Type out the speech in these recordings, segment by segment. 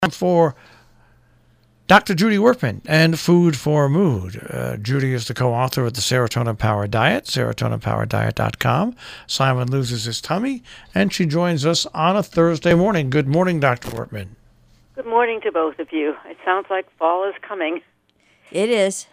For Dr. Judy Workman and Food for Mood. Judy is the co-author of the Serotonin Power Diet, serotoninpowerdiet.com. Simon loses his tummy, and she joins us on a Thursday morning. Good morning, Dr. Workman. Good morning to both of you. It sounds like fall is coming. It is.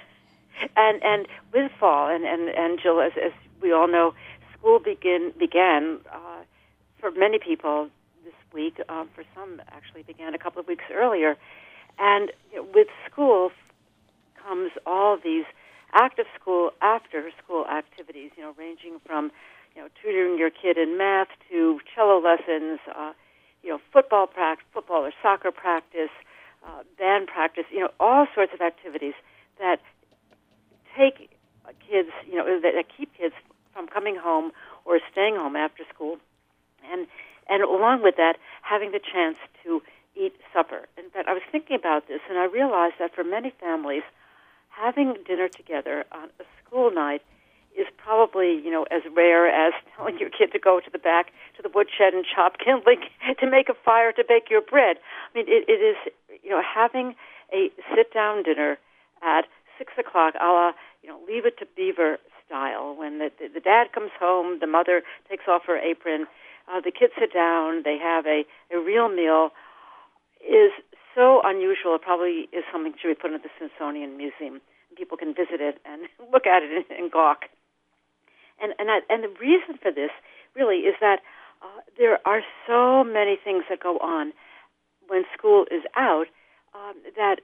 And with fall, and Jill, as we all know, school began for many people this week. For some, actually began a couple of weeks earlier. And with school comes all these after-school activities, ranging from, tutoring your kid in math to cello lessons, football or soccer practice, band practice, all sorts of activities that take kids, that keep kids from coming home or staying home after school. And along with that, having the chance to eat supper. In fact, I was thinking about this, and I realized that for many families, having dinner together on a school night is probably, as rare as telling your kid to go to the back to the woodshed and chop kindling to make a fire to bake your bread. I mean, it is, having a sit-down dinner at 6 o'clock, a la, Leave It to Beaver style, when the dad comes home, the mother takes off her apron, the kids sit down, they have a real meal, is so unusual. It probably is something that should be put in the Smithsonian Museum. People can visit it and look at it and gawk. And the reason for this really is that there are so many things that go on when school is out that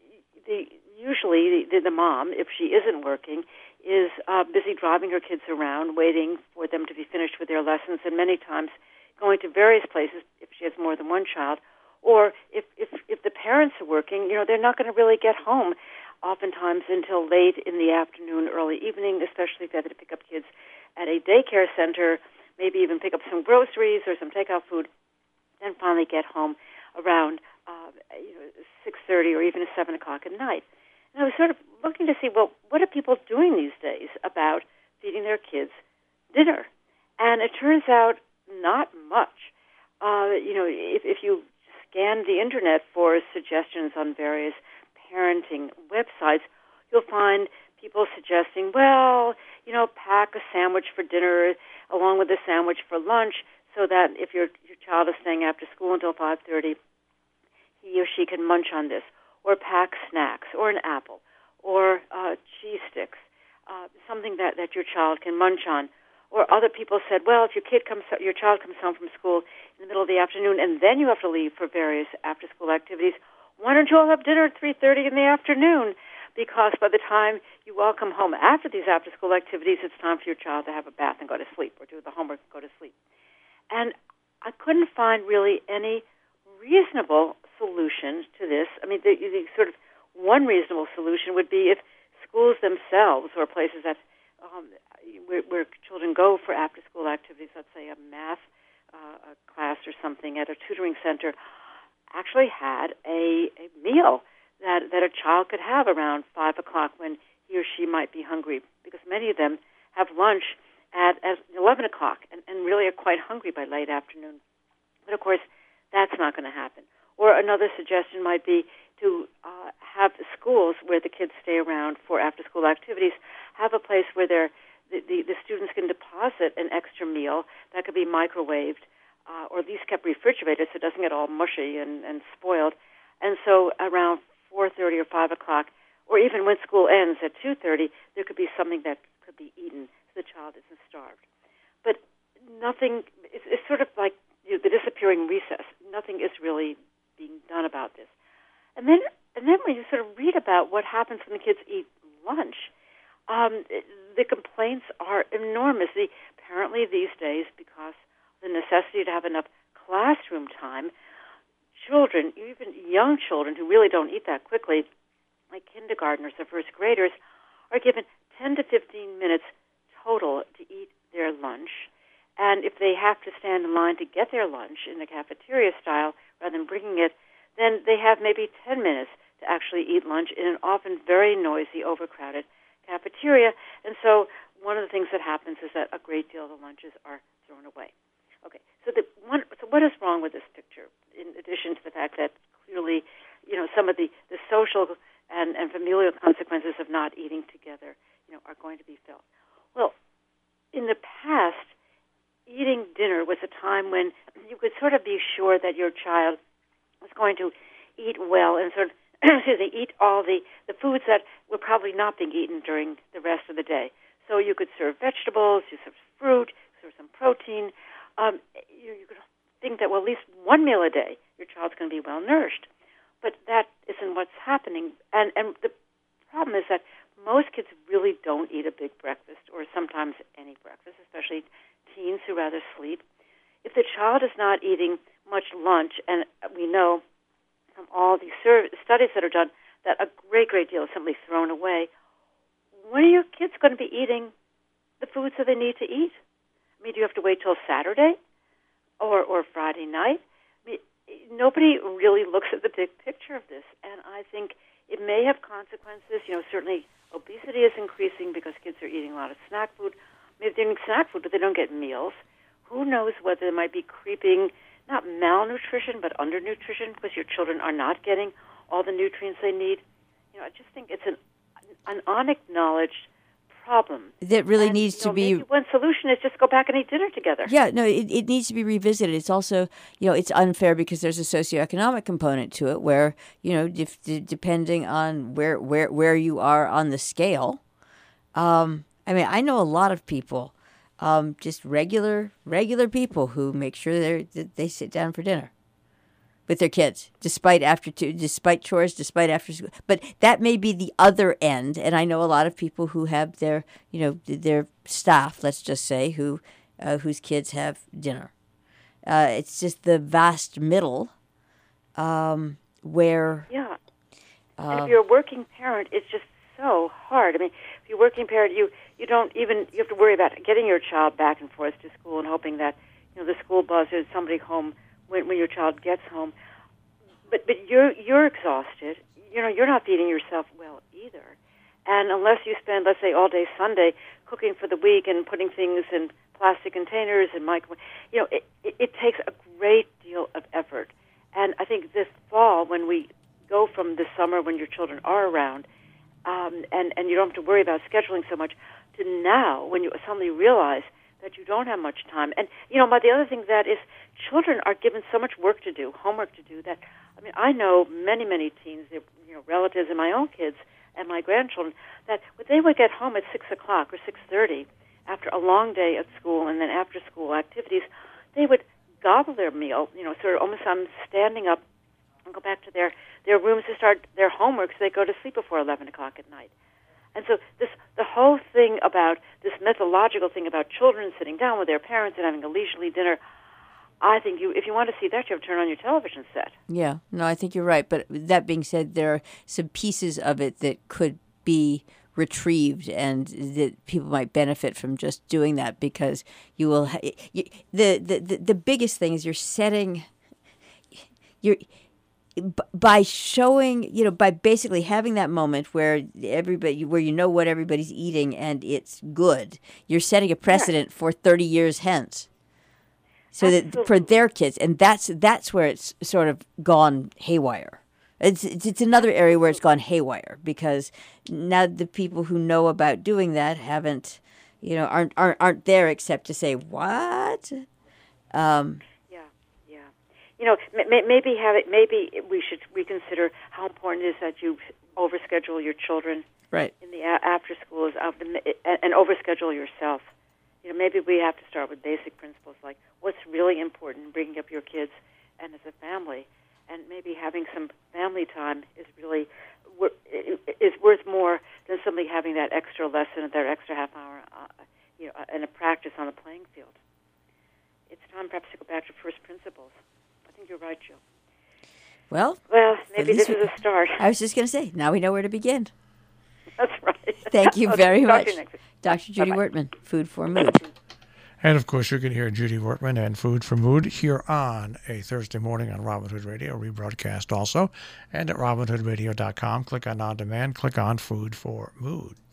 usually the mom, if she isn't working, is busy driving her kids around, waiting for them to be finished with their lessons, and many times going to various places if she has more than one child. Or if the parents are working, they're not going to really get home oftentimes until late in the afternoon, early evening, especially if they have to pick up kids at a daycare center, maybe even pick up some groceries or some takeout food, then finally get home around 6:30 or even 7 o'clock at night. And I was sort of looking to see, well, what are people doing these days about feeding their kids dinner? And it turns out not much. If you scan the internet for suggestions on various parenting websites, you'll find people suggesting, pack a sandwich for dinner along with a sandwich for lunch, so that if your child is staying after school until 5:30, he or she can munch on this. Or pack snacks, or an apple, or cheese sticks, something that your child can munch on. Or other people said, well, if your child comes home from school in the middle of the afternoon, and then you have to leave for various after-school activities, why don't you all have dinner at 3:30 in the afternoon? Because by the time you all come home after these after-school activities, it's time for your child to have a bath and go to sleep, or do the homework and go to sleep. And I couldn't find really any reasonable solution to this. I mean, the sort of one reasonable solution would be if schools themselves, or places that where children go for after-school activities, let's say a math a class or something at a tutoring center, actually had a meal that a child could have around 5 o'clock when he or she might be hungry, because many of them have lunch at 11 o'clock and really are quite hungry by late afternoon. But, of course, that's not going to happen. Or another suggestion might be to have schools where the kids stay around for after-school activities, have a place where the students can deposit an extra meal that could be microwaved or at least kept refrigerated so it doesn't get all mushy and spoiled. And so around 4:30 or 5 o'clock, or even when school ends at 2:30, there could be something that could be eaten so the child isn't starved. But nothing, it's sort of like the disappearing recess. Nothing is really being done about this. And then when you sort of read about what happens when the kids eat lunch, the complaints are enormous. Apparently these days, because of the necessity to have enough classroom time, children, even young children who really don't eat that quickly, like kindergartners or first graders, are given 10 to 15 minutes total to eat their lunch. And if they have to stand in line to get their lunch in the cafeteria style rather than bringing it, then they have maybe 10 minutes to actually eat lunch in an often very noisy, overcrowded cafeteria. And so one of the things that happens is that a great deal of the lunches are thrown away. Okay, so what is wrong with this picture, in addition to the fact that some of the social and familial consequences of not eating together, are going to be felt. Well, in the past, eating dinner was a time when you could sort of be sure that your child was going to eat well and sort of eat all the foods that were probably not being eaten during the rest of the day. So you could serve vegetables, you serve fruit, serve some protein. You could think that, well, at least one meal a day, your child's going to be well nourished. But that isn't what's happening. And the problem is that most kids really don't eat a big breakfast or sometimes any breakfast, especially teens who rather sleep. If the child is not eating much lunch, and we know from all these studies that are done that a great deal is simply thrown away, when are your kids going to be eating the foods that they need to eat? I mean, do you have to wait till Saturday or Friday night? I mean, nobody really looks at the big picture of this, and I think it may have consequences. Certainly obesity is increasing because kids are eating a lot of snack food. Maybe they're eating snack food, but they don't get meals. Who knows whether there might be creeping, not malnutrition, but undernutrition because your children are not getting all the nutrients they need. I just think it's an unacknowledged problem that really needs to be. Maybe one solution is just go back and eat dinner together. Yeah, no, it needs to be revisited. It's also, it's unfair because there's a socioeconomic component to it where, depending on where you are on the scale. I mean, I know a lot of people, just regular people who make sure they sit down for dinner with their kids, despite chores, despite after school. But that may be the other end, and I know a lot of people who have their staff, let's just say, whose kids have dinner. It's just the vast middle, where. Yeah, and if you're a working parent, it's just so hard. I mean, if you're a working parent, you have to worry about getting your child back and forth to school and hoping that the school bus or somebody home when your child gets home. But you're exhausted. You're not feeding yourself well either. And unless you spend, let's say, all day Sunday cooking for the week and putting things in plastic containers and microwave, it takes a great deal of effort. And I think this fall, when we go from the summer when your children are around, and you don't have to worry about scheduling so much, to now when you suddenly realize that you don't have much time. And, the other thing that is children are given so much work to do, homework to do, that, I know many teens, relatives and my own kids and my grandchildren, that when they would get home at 6 o'clock or 6:30 after a long day at school and then after school activities, they would gobble their meal, sort of almost standing up and go back to their rooms to start their homework so they go to sleep before 11 o'clock at night. And so the whole thing about this mythological thing about children sitting down with their parents and having a leisurely dinner, I think if you want to see that, you have to turn on your television set. Yeah, no, I think you're right. But that being said, there are some pieces of it that could be retrieved and that people might benefit from just doing that, because you will the biggest thing is by showing, by basically having that moment where what everybody's eating and it's good, you're setting a precedent for 30 years hence. So Absolutely. that for their kids, and that's where it's sort of gone haywire. It's another area where it's gone haywire, because now the people who know about doing that aren't there except to say what. Maybe we should reconsider how important it is that you overschedule your children right in the after schools and overschedule yourself. Maybe we have to start with basic principles like what's really important in bringing up your kids and as a family, and maybe having some family time is worth more than simply having that extra lesson, that extra half hour, and a practice on the playing field. It's time perhaps to go back to first principles. I think you're right, Jill. Well, maybe this is a start. I was just going to say, now we know where to begin. That's right. Thank you very much. Dr. Judy Wertman, Food for Mood. And, of course, you can hear Judy Wertman and Food for Mood here on a Thursday morning on Robin Hood Radio, rebroadcast also. And at robinhoodradio.com, click on On Demand, click on Food for Mood.